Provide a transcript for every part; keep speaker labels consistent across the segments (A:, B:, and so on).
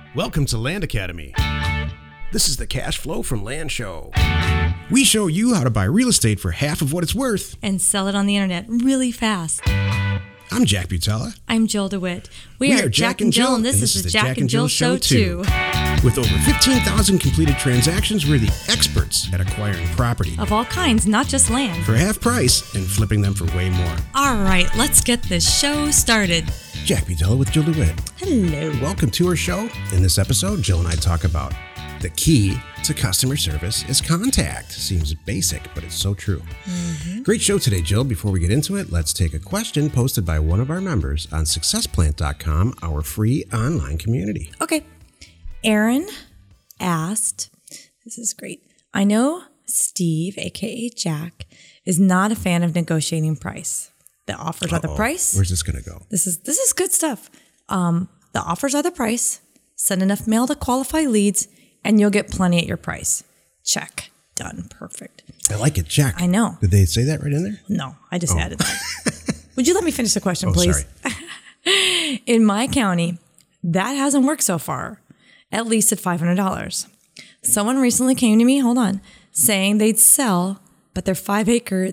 A: Welcome to Land Academy. This is the Cash Flow from Land Show. We show you how to buy real estate for half of what it's worth
B: and sell it on the internet really fast.
A: I'm Jack Butala.
B: I'm Jill DeWitt. We are Jack and Jill, and this is the Jack and Jill Show too.
A: With over 15,000 completed transactions, we're the experts at acquiring property
B: Of all kinds, not just land.
A: for half price and flipping them for way more.
B: All right, let's get this show started.
A: Jack Butala with Jill DeWitt.
B: Hello.
A: Welcome to our show. In this episode, Jill and I talk about the key to customer service is contact. Seems basic, but it's so true. Great show today, Jill. Before we get into it, let's take a question posted by one of our members on successplant.com, our free online community.
B: Okay. Aaron asked, this is great. I know Steve, aka Jack, is not a fan of negotiating price. The offers are the price.
A: Where's this going to go?
B: This is good stuff. The offers are the price. Send enough mail to qualify leads, and you'll get plenty at your price. Check. Done. Perfect.
A: I like it, Jack.
B: I know.
A: Did they say that right in there?
B: No, I just added that. Would you let me finish the question,
A: Oh,
B: please?
A: sorry.
B: In my county, that hasn't worked so far, at least at $500. Someone recently came to me, saying they'd sell, but their 5 acres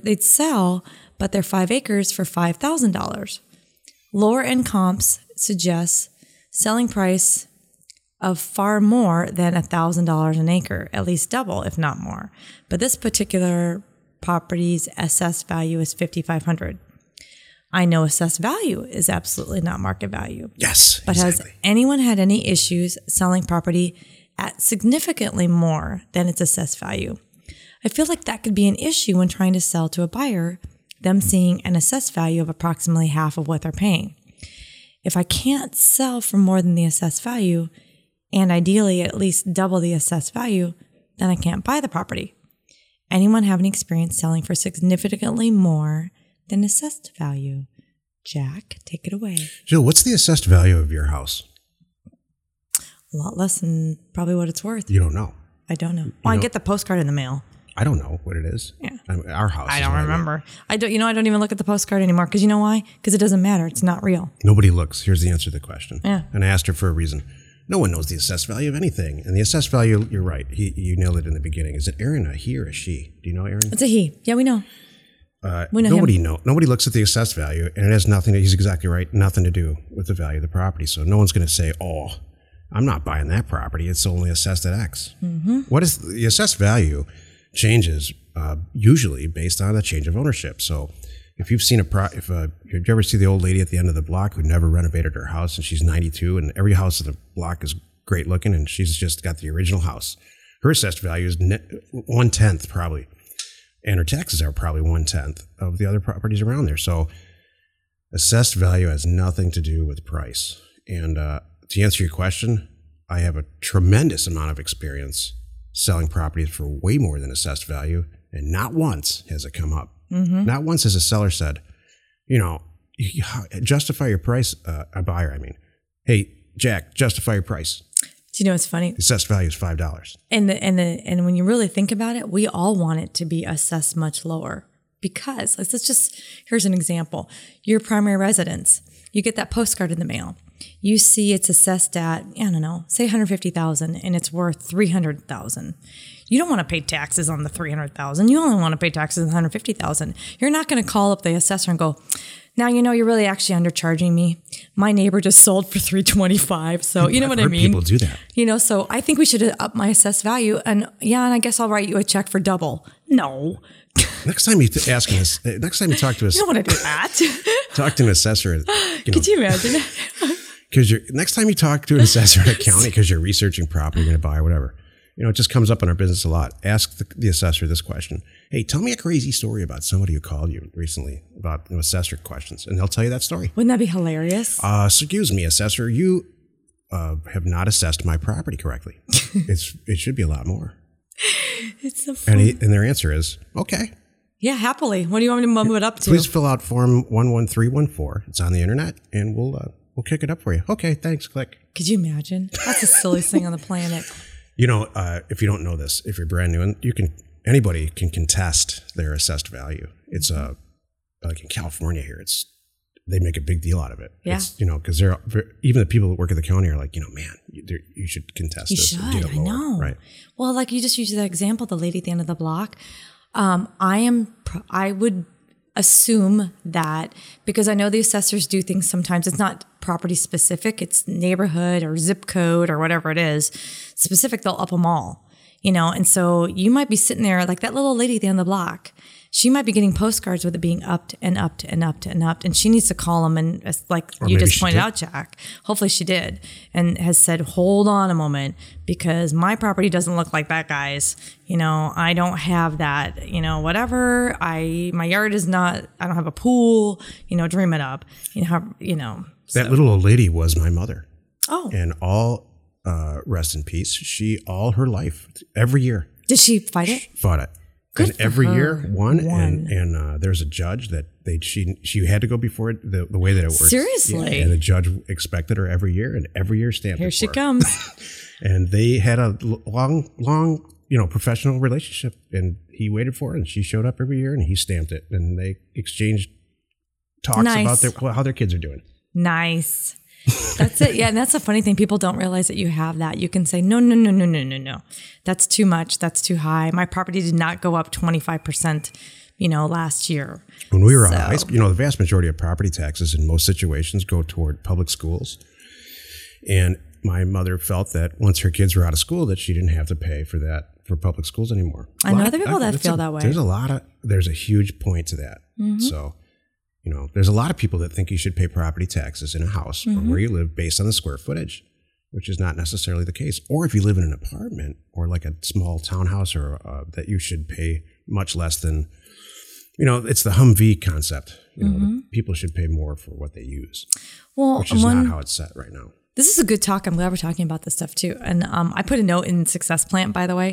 B: for $5,000. Lower end comps suggest selling price of far more than $1,000 an acre, at least double, if not more. But this particular property's assessed value is $5,500. I know assessed value is absolutely not market value.
A: Yes,
B: But
A: exactly.
B: has anyone had any issues selling property at significantly more than its assessed value? I feel like that could be an issue when trying to sell to a buyer, them seeing an assessed value of approximately half of what they're paying. If I can't sell for more than the assessed value, and ideally at least double the assessed value, then I can't buy the property. Anyone have any experience selling for significantly more than assessed value? Jack, take it away.
A: Jill, what's the assessed value of your house?
B: A lot less than probably what it's worth.
A: You don't know.
B: I don't know. Well, I get the postcard in the mail.
A: I don't know what it is.
B: Yeah.
A: I mean, our house.
B: I
A: is
B: don't
A: right
B: remember. I don't even look at the postcard anymore. Because you know why? Because it doesn't matter. It's not real.
A: Nobody looks. Here's the answer to the question.
B: Yeah.
A: And I asked her for a reason. No one knows the assessed value of anything. And the assessed value, you're right. You nailed it in the beginning. Is it Aaron, a he or a she? Do you know Aaron?
B: It's a he. Yeah, we know. We know
A: Nobody
B: him.
A: Nobody looks at the assessed value, and it has nothing. He's exactly right. Nothing to do with the value of the property. So no one's going to say, "Oh, I'm not buying that property. It's only assessed at X." What is the assessed value? Changes usually based on a change of ownership. So if you've seen if you ever see the old lady at the end of the block who never renovated her house and she's 92 and every house in the block is great looking and she's just got the original house, her assessed value is 1/10 probably. And her taxes are probably 1/10 of the other properties around there. So assessed value has nothing to do with price. And to answer your question, I have a tremendous amount of experience selling properties for way more than assessed value. And not once has it come up. Not once has a seller said, justify your price, a buyer, I mean. Hey, Jack, justify your price.
B: Do you know what's funny?
A: The assessed value is $5.
B: And when you really think about it, we all want it to be assessed much lower. Because here's an example. Your primary residence, you get that postcard in the mail. You see it's assessed at, I don't know, say $150,000 and it's worth $300,000. You don't want to pay taxes on the $300,000. You only want to pay taxes on the $150,000. You're not going to call up the assessor and go, now you're really actually undercharging me. My neighbor just sold for $325,000. So you know what I mean?
A: People do that.
B: So I think we should up my assessed value. And I guess I'll write you a check for double. No.
A: Next time you talk to us,
B: You don't want to do that.
A: talk to an assessor.
B: Could you imagine?
A: Because next time you talk to an assessor in a county because you're researching property you're going to buy or whatever, it just comes up in our business a lot. Ask the assessor this question. Hey, tell me a crazy story about somebody who called you recently about assessor questions, and they'll tell you that story.
B: Wouldn't that be hilarious?
A: Excuse me, assessor, you have not assessed my property correctly. It should be a lot more.
B: It's so funny.
A: And their answer is, okay.
B: Yeah, happily. What do you want me to move it up to?
A: Please fill out form 11314. It's on the internet, and we'll kick it up for you. Okay, thanks. Click.
B: Could you imagine? That's the silliest thing on the planet.
A: If you don't know this, if you're brand new, and anybody can contest their assessed value. It's like in California here, they make a big deal out of it.
B: Yeah.
A: Because even the people that work at the county are like, man, you should contest
B: You
A: this
B: should.
A: and get it
B: I
A: lower,
B: know.
A: right?
B: Well, like you just used that example, the lady at the end of the block. I would assume that because I know the assessors do things sometimes. It's not property specific. It's neighborhood or zip code or whatever it is specific. They'll up them all, And so you might be sitting there like that little lady at the end of the block. She might be getting postcards with it being upped and upped and upped and upped. And she needs to call them. And like you just pointed out, Jack, hopefully she did and has said, hold on a moment, because my property doesn't look like that guy's. I don't have that, whatever. My yard is not, I don't have a pool, dream it up,
A: That little old lady was my mother.
B: Oh.
A: And rest in peace. She, all her life, every year.
B: Did she fight it?
A: Fought it.
B: Good
A: and every
B: for her.
A: year won. And there's a judge that she had to go before it the way that it works.
B: Seriously?
A: Yeah, and the judge expected her every year, and every year stamped
B: Here
A: it
B: she
A: for her.
B: comes.
A: And they had a long professional relationship, and he waited for her, and she showed up every year, and he stamped it, and they exchanged talks
B: Nice.
A: about how their kids are doing.
B: Nice. That's it. Yeah. And that's a funny thing. People don't realize that you have that. You can say, no. That's too much. That's too high. My property did not go up 25%, last year.
A: When we were out of high school, the vast majority of property taxes in most situations go toward public schools. And my mother felt that once her kids were out of school, that she didn't have to pay for public schools anymore.
B: I know other people that feel that way.
A: There's a huge point to that. Mm-hmm. So, there's a lot of people that think you should pay property taxes in a house or where you live based on the square footage, which is not necessarily the case. Or if you live in an apartment or like a small townhouse or that you should pay much less than, it's the Humvee concept. People should pay more for what they use, which is not how it's set right now.
B: This is a good talk. I'm glad we're talking about this stuff too. And I put a note in Success Plant, by the way.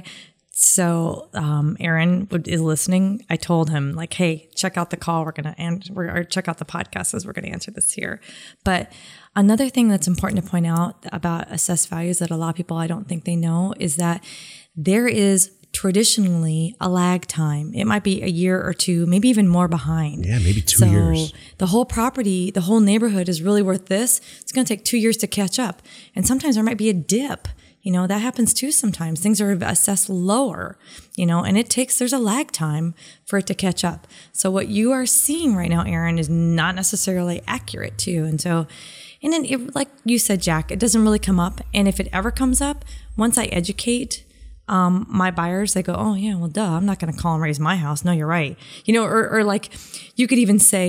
B: So Aaron is listening. I told him like, hey, check out the call. Or check out the podcast as we're going to answer this here. But another thing that's important to point out about assessed values that a lot of people I don't think they know is that there is traditionally a lag time. It might be a year or two, maybe even more behind.
A: Yeah, maybe 2 years.
B: So the whole property, the whole neighborhood is really worth this. It's going to take 2 years to catch up. And sometimes there might be a dip. That happens too sometimes. Things are assessed lower, and there's a lag time for it to catch up. So what you are seeing right now, Aaron, is not necessarily accurate too. And so, like you said, Jack, it doesn't really come up. And if it ever comes up, once I educate my buyers, they go, oh yeah, well, duh, I'm not going to call and raise my house. No, you're right. Or like you could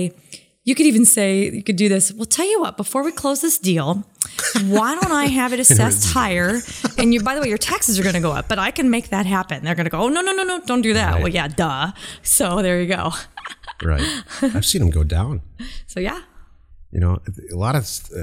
B: say, you could do this. Well, tell you what, before we close this deal, why don't I have it assessed higher? And by the way, your taxes are going to go up, but I can make that happen. They're going to go, oh, no, don't do that. Right. Well, yeah, duh. So there you go.
A: Right. I've seen them go down.
B: So yeah.
A: A lot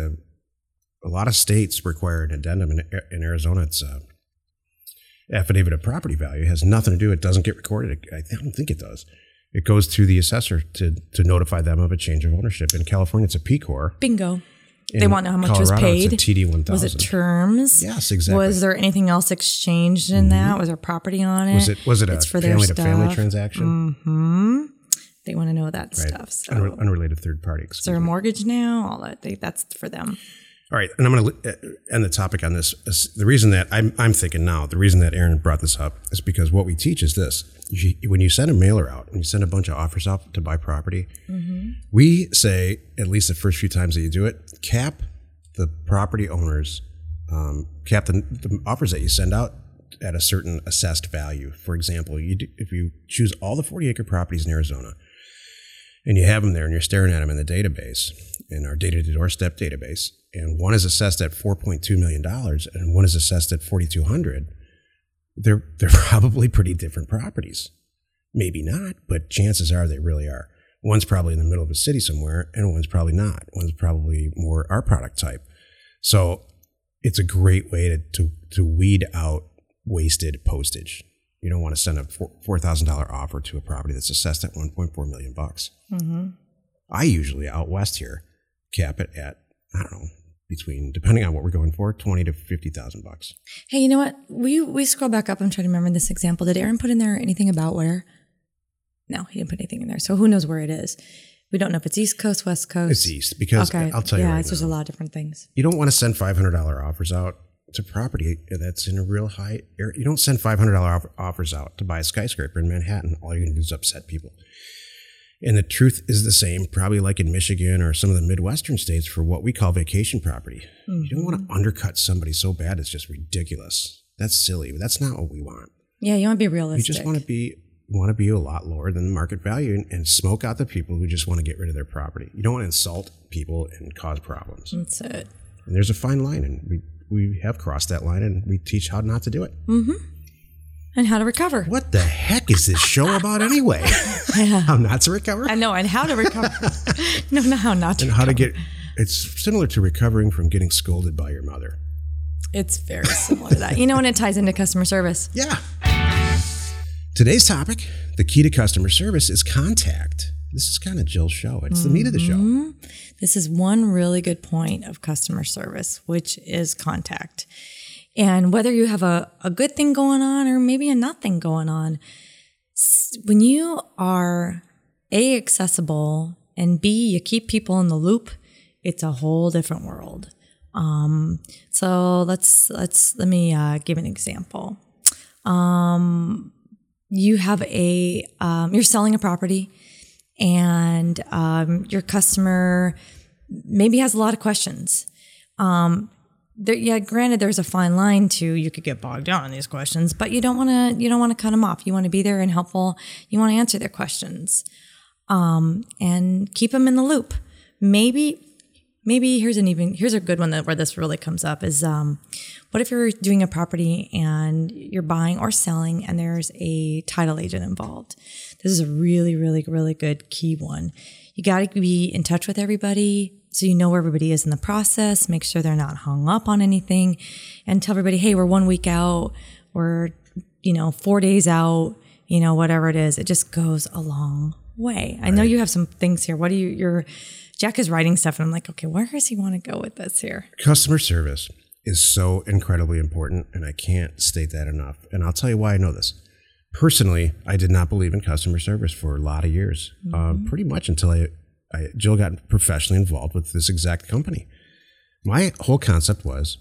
A: of states require an addendum. In Arizona, it's affidavit of property value. It has nothing to do. It doesn't get recorded. I don't think it does. It goes to the assessor to notify them of a change of ownership. In California, it's a PCOR.
B: Bingo. They want to know how much was paid.
A: It's a TD 1000.
B: Was it terms?
A: Yes, exactly.
B: Was there anything else exchanged in that? Was there property on it?
A: Was it a family-to-family transaction?
B: Mm-hmm. They want to know that stuff. So.
A: Unrelated third party.
B: Is there a mortgage now? All that. That's for them.
A: All right, and I'm going to end the topic on this. The reason that I'm thinking now, the reason that Aaron brought this up is because what we teach is this. When you send a mailer out and you send a bunch of offers out to buy property, we say, at least the first few times that you do it, cap the property owners, cap the offers that you send out at a certain assessed value. For example, if you choose all the 40-acre properties in Arizona and you have them there and you're staring at them in the database, in our data-to-doorstep database, and one is assessed at $4.2 million and one is assessed at $4,200, they're probably pretty different properties. Maybe not, but chances are they really are. One's probably in the middle of a city somewhere, and one's probably not. One's probably more our product type. So it's a great way to weed out wasted postage. You don't want to send a $4,000 offer to a property that's assessed at $1.4 million. Mm-hmm. I usually out west here cap it at, I don't know, depending on what we're going for, $20,000 to $50,000. Hey,
B: you know what? We scroll back up. I'm trying to remember this example. Did Aaron put in there anything about where? No, he didn't put anything in there. So who knows where it is? We don't know if it's East Coast, West Coast.
A: It's East because I'll tell you right now.
B: There's a lot of different things.
A: You don't want to send $500 offers out to property that's in a real high area. You don't send $500 offers out to buy a skyscraper in Manhattan. All you're going to do is upset people. And the truth is the same, probably like in Michigan or some of the Midwestern states for what we call vacation property. You don't want to undercut somebody so bad it's just ridiculous. That's silly. That's not what we want.
B: Yeah, you want to be realistic.
A: You just want to be a lot lower than the market value and smoke out the people who just want to get rid of their property. You don't want to insult people and cause problems.
B: That's it.
A: And there's a fine line, and we have crossed that line, and we teach how not to do it.
B: And how to recover.
A: What the heck is this show about anyway? How not to recover?
B: I know, and how to recover. No, how not to
A: and
B: recover.
A: How to get, it's similar to recovering from getting scolded by your mother.
B: It's very similar to that. And it ties into customer service.
A: Yeah. Today's topic, the key to customer service, is contact. This is kind of Jill's show. It's the meat of the show.
B: This is one really good point of customer service, which is contact. And whether you have a good thing going on or maybe a nothing going on, when you are A, accessible, and B, you keep people in the loop, it's a whole different world. So let me give an example. You have you're selling a property, and your customer maybe has a lot of questions. Granted, there's a fine line you could get bogged down in these questions, but you don't want to cut them off. You want to be there and helpful. You want to answer their questions, and keep them in the loop. Maybe here's a good one where this really comes up is, what if you're doing a property and you're buying or selling and there's a title agent involved? This is a really, really, really good key one. You got to be in touch with everybody so you know where everybody is in the process. Make sure they're not hung up on anything, and tell everybody, hey, we're 1 week out, we're 4 days out, whatever it is. It just goes a long way. Right. I know you have some things here. Jack is writing stuff, and I'm like, okay, where does he want to go with this here?
A: Customer service is so incredibly important, and I can't state that enough. And I'll tell you why I know this. Personally, I did not believe in customer service for a lot of years, pretty much until Jill got professionally involved with this exact company. My whole concept was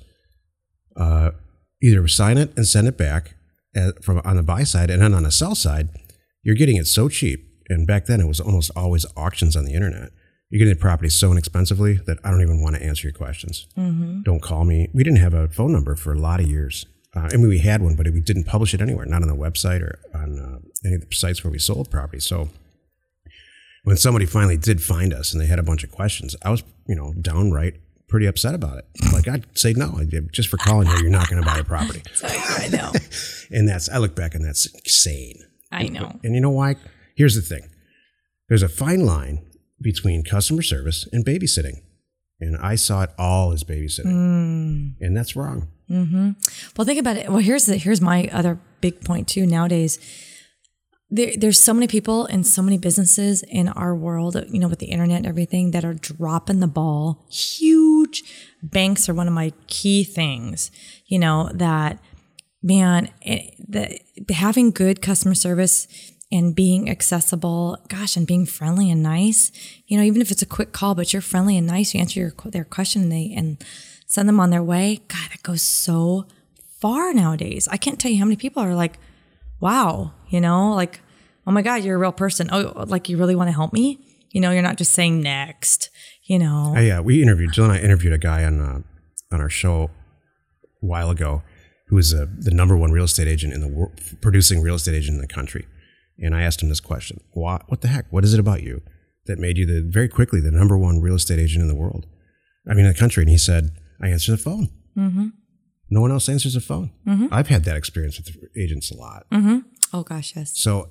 A: either sign it and send it back on the buy side, and then on the sell side, you're getting it so cheap. And back then, it was almost always auctions on the internet. You're getting the property so inexpensively that I don't even want to answer your questions. Don't call me. We didn't have a phone number for a lot of years. We had one, but we didn't publish it anywhere, not on the website or on any of the sites where we sold property. So when somebody finally did find us and they had a bunch of questions, I was, downright pretty upset about it. Like, I'd say, no, just for calling you, you're not going to buy a property.
B: I know.
A: And I look back and that's insane.
B: I know.
A: And you know why? Here's the thing. There's a fine line between customer service and babysitting. And I saw it all as babysitting. And that's wrong.
B: Well, think about it. Well, here's my other big point too. Nowadays, there's so many people and so many businesses in our world, with the internet and everything, that are dropping the ball. Huge banks are one of my key things, that, man, having good customer service and being accessible, and being friendly and nice, even if it's a quick call, but you're friendly and nice, you answer their question and send them on their way. God, that goes so far nowadays. I can't tell you how many people are like, wow, like, oh my God, you're a real person. Oh, like, you really want to help me? You're not just saying next,
A: Yeah, Jill and I interviewed a guy on our show a while ago who is the number one real estate agent in the world, producing real estate agent in the country. And I asked him this question: what the heck? What is it about you that made you very quickly the number one real estate agent in the world? In the country. And he said, I answer the phone. No one else answers the phone. I've had that experience with agents a lot.
B: Oh gosh, yes.
A: So,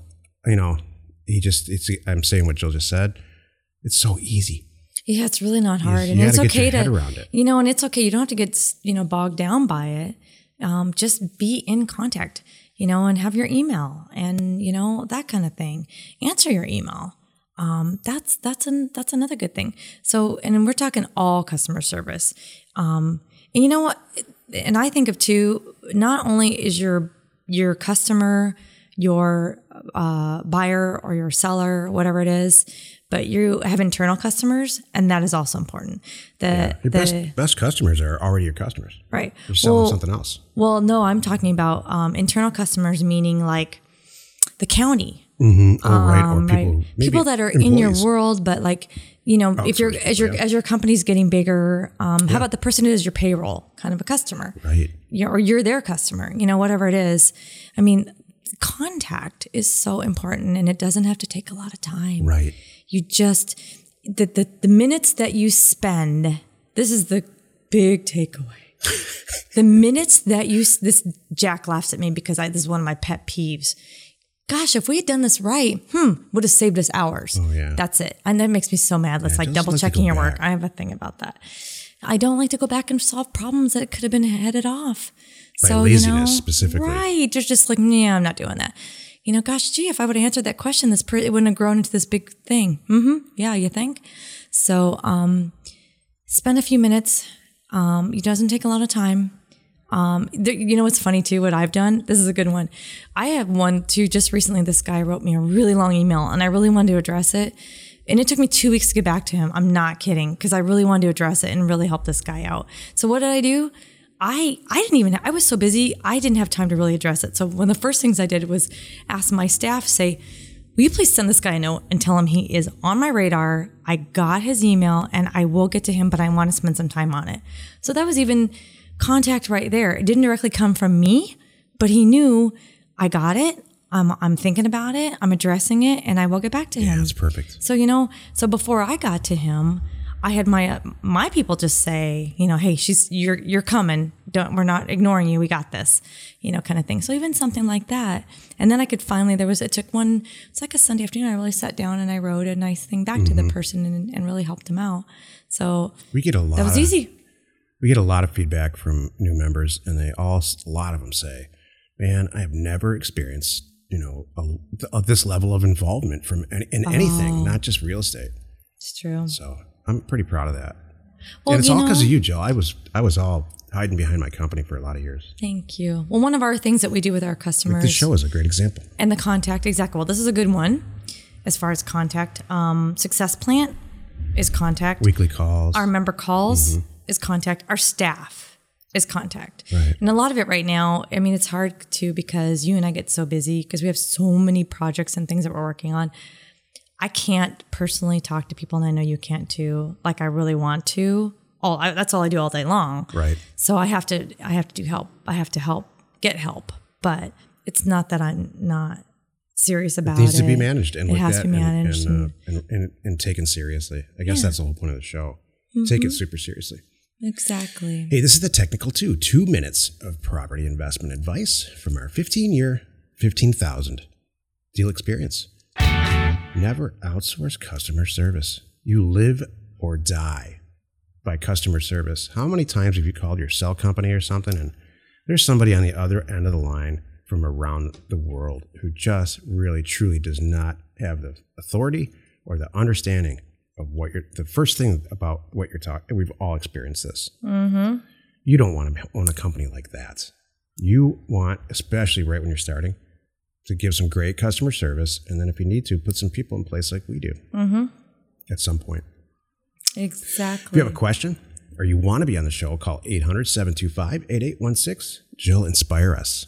A: I'm saying what Jill just said. It's so easy.
B: Yeah, it's really not hard.
A: And it's okay to get your head around it.
B: And it's okay. You don't have to get, bogged down by it. Just be in contact, and have your email and, that kind of thing. Answer your email. That's another good thing. So, and we're talking all customer service. And you know what? And I think of too, not only is your customer, your buyer or your seller, whatever it is, but you have internal customers, and that is also important.
A: Your best customers are already your customers.
B: Right.
A: You're selling something else.
B: Well, no, I'm talking about internal customers, meaning like the county.
A: Mm-hmm. Right. Or people,
B: right. People that are in your world, but like, if you're as your company's getting bigger, how about the person who does your payroll, kind of a customer,
A: right?
B: Or you're their customer, whatever it is. I mean, contact is so important, and it doesn't have to take a lot of time.
A: Right.
B: You just the minutes that you spend. This is the big takeaway. The minutes that this Jack laughs at me because this is one of my pet peeves. Gosh, if we had done this right, would have saved us hours.
A: Oh, yeah.
B: That's it. And that makes me so mad. That's like double checking your work. I have a thing about that. I don't like to go back and solve problems that could have been headed off.
A: By laziness specifically.
B: Right. You're just like, yeah, I'm not doing that. Gosh, gee, if I would have answered that question, it wouldn't have grown into this big thing. Yeah, you think? So spend a few minutes. It doesn't take a lot of time. What's funny too, what I've done, this is a good one. I have one too, just recently, this guy wrote me a really long email and I really wanted to address it. And it took me 2 weeks to get back to him. I'm not kidding. Cause I really wanted to address it and really help this guy out. So what did I do? I was so busy. I didn't have time to really address it. So one of the first things I did was ask my staff, say, will you please send this guy a note and tell him he is on my radar. I got his email and I will get to him, but I want to spend some time on it. So that was even contact right there. It didn't directly come from me, but he knew I got it. I'm thinking about it. I'm addressing it, and I will get back to him.
A: Yeah, that's perfect.
B: So so before I got to him, I had my people just say, hey, you're coming. We're not ignoring you. We got this, kind of thing. So even something like that, and then I could finally. It's like a Sunday afternoon. I really sat down and I wrote a nice thing back to the person and really helped them out. So
A: we get a lot.
B: That was easy.
A: We get a lot of feedback from new members, and a lot of them say, "Man, I have never experienced, this level of involvement from anything, not just real estate."
B: It's true.
A: So I'm pretty proud of that,
B: well,
A: and it's all because of you, Jill. I was all hiding behind my company for a lot of years.
B: Thank you. Well, one of our things that we do with our customers,
A: this show is a great example,
B: and the contact. Exactly. Well, this is a good one as far as contact. Success Plant is contact.
A: Weekly calls.
B: Our member calls. Is contact. Our staff is contact.
A: Right.
B: And a lot of it right now, I mean, it's hard too because you and I get so busy because we have so many projects and things that we're working on. I can't personally talk to people, and I know you can't too, like I really want to. That's all I do all day long.
A: Right.
B: So I have to do help. I have to get help. But it's not that I'm not serious about it.
A: It needs to be managed. And
B: it has to be managed.
A: And taken seriously. I guess that's the whole point of the show. Take it super seriously.
B: Exactly.
A: Hey, this is the Technical 2. 2 minutes of property investment advice from our 15-year, 15,000 deal experience. Never outsource customer service. You live or die by customer service. How many times have you called your cell company or something and there's somebody on the other end of the line from around the world who just really, truly does not have the authority or the understanding of the first thing about what you're talking. We've all experienced this. Mm-hmm. You don't want to own a company like that. You want, especially right when you're starting, to give some great customer service, and then if you need to, put some people in place like we do at some point.
B: Exactly.
A: If you have a question or you want to be on the show, call 800-725-8816. Jill, inspire us.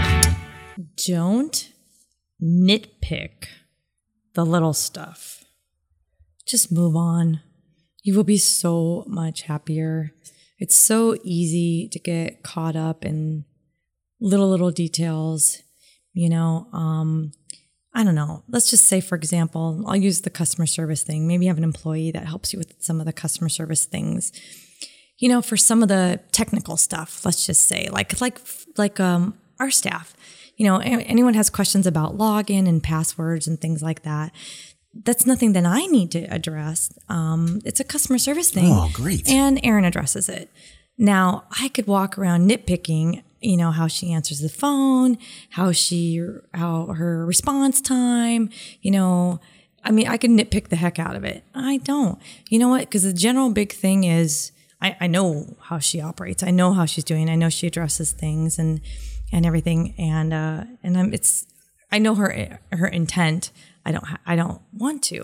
B: Don't nitpick the little stuff. Just move on. You will be so much happier. It's so easy to get caught up in little details. I don't know. Let's just say, for example, I'll use the customer service thing. Maybe you have an employee that helps you with some of the customer service things. For some of the technical stuff, let's just say, like our staff. Anyone has questions about login and passwords and things like that. That's nothing that I need to address. It's a customer service thing.
A: Oh, great.
B: And Erin addresses it. Now, I could walk around nitpicking, how she answers the phone, how her response time, I could nitpick the heck out of it. I don't. You know what? Because the general big thing is I know how she operates. I know how she's doing. I know she addresses things and everything. I know her intent. I don't want to,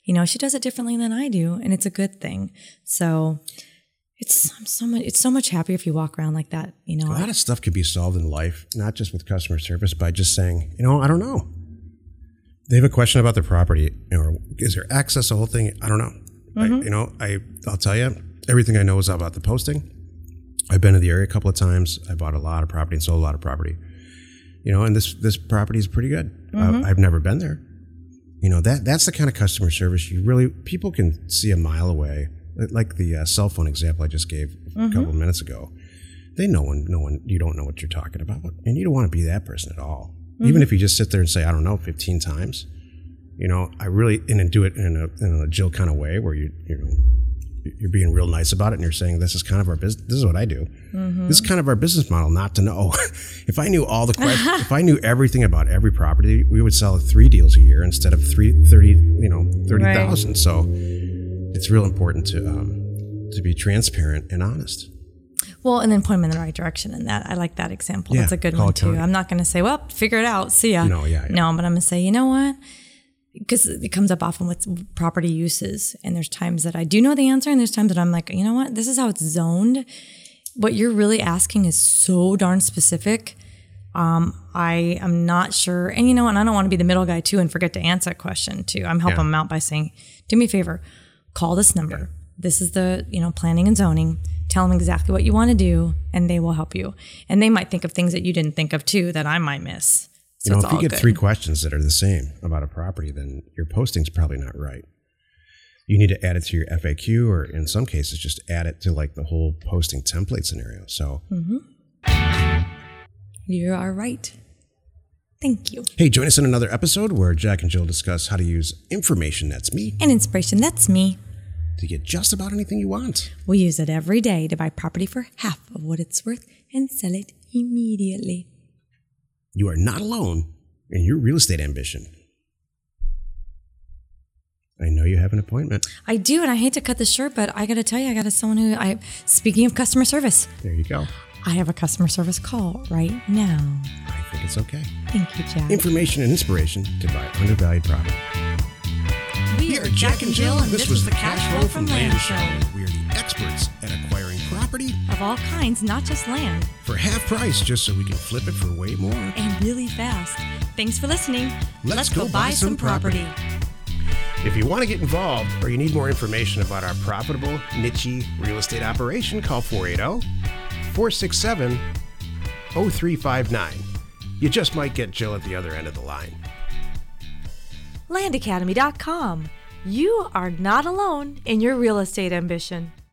B: She does it differently than I do, and it's a good thing. So it's so much happier if you walk around like that.
A: A lot of stuff could be solved in life, not just with customer service, by just saying, I don't know. They have a question about their property, or is there access, the whole thing? I don't know. I'll tell you, everything I know is about the posting. I've been to the area a couple of times. I bought a lot of property and sold a lot of property. And this property is pretty good. I've never been there. That's the kind of customer service people can see a mile away. Like the cell phone example I just gave a couple of minutes ago. You don't know what you're talking about, and you don't want to be that person at all. Even if you just sit there and say, I don't know, 15 times, and do it in a Jill kind of way where you're being real nice about it, and you're saying, this is kind of our business. This is what I do. This is kind of our business model, not to know. If I knew all the questions, if I knew everything about every property, we would sell 3 deals a year instead of 30,000. Right. So it's real important to be transparent and honest.
B: Well, and then point them in the right direction. And that, I like that example.
A: Yeah,
B: that's a good one too. I'm not going to say, well, figure it out. See ya.
A: No,
B: but I'm going to say, you know what? Because it comes up often with property uses. And there's times that I do know the answer. And there's times that I'm like, you know what? This is how it's zoned. What you're really asking is so darn specific. I am not sure. And and I don't want to be the middle guy too and forget to answer that question too. I'm helping them out by saying, do me a favor, call this number. Yeah. This is the, planning and zoning. Tell them exactly what you want to do, and they will help you. And they might think of things that you didn't think of too that I might miss. So
A: if you get 3 questions that are the same about a property, then your posting's probably not right. You need to add it to your FAQ, or in some cases, just add it to like the whole posting template scenario. So
B: you are right. Thank you.
A: Hey, join us in another episode where Jack and Jill discuss how to use information that's me
B: and inspiration that's me
A: to get just about anything you want.
B: We use it every day to buy property for half of what it's worth and sell it immediately.
A: You are not alone in your real estate ambition. I know you have an appointment.
B: I do, and I hate to cut this short, but I got to tell you, I got someone speaking of customer service.
A: There you go.
B: I have a customer service call right now.
A: I think it's okay.
B: Thank you, Jack.
A: Information and inspiration to buy undervalued property.
B: We are Jack and Jill, and this was the Cash Flow from Land Show.
A: We are the experts at acquiring property
B: of all kinds, not just land,
A: for half price, just so we can flip it for way more.
B: And really fast. Thanks for listening. Let's go buy some property.
A: If you want to get involved or you need more information about our profitable, niche real estate operation, call 480-467-0359. You just might get Jill at the other end of the line.
B: LandAcademy.com. You are not alone in your real estate ambition.